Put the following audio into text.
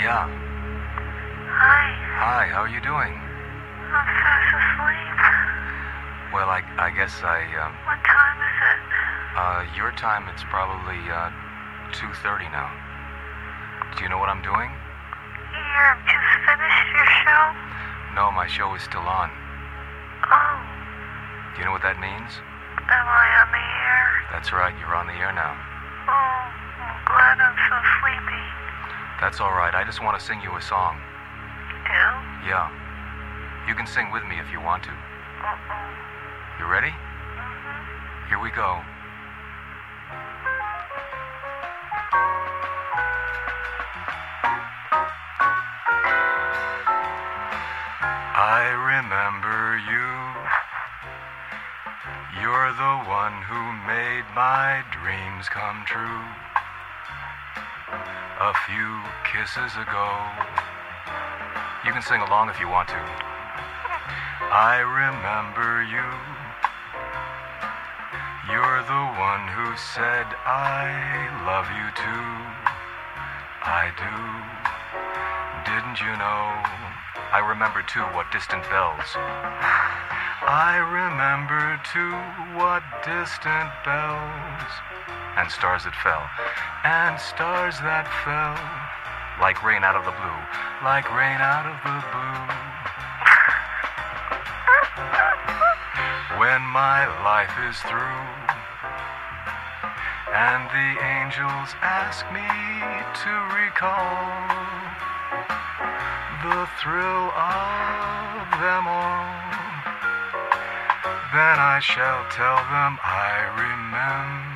Yeah. Hi. Hi, how are you doing? I'm fast asleep. Well, I guess What time is it? your time, it's probably, 2:30 now. Do you know what I'm doing? You've just finished your show? No, my show is still on. Oh, Do you know what that means? am I on the air? That's right, you're on the air now. Oh, I'm glad I'm so sleepy. That's all right, I just want to sing you a song. Do? Yeah. You can sing with me if you want to. Uh-oh. You ready? Mm-hmm. Here we go. I remember you. You're the one who made my dreams come true. A few kisses ago. You can sing along if you want to. I remember you. You're the one who said I love you too. I do. Didn't you know? I remember too what distant bells. I remember too what distant bells. And stars that fell. And stars that fell. Like rain out of the blue. Like rain out of the blue. When my life is through and the angels ask me to recall the thrill of them all, then I shall tell them I remember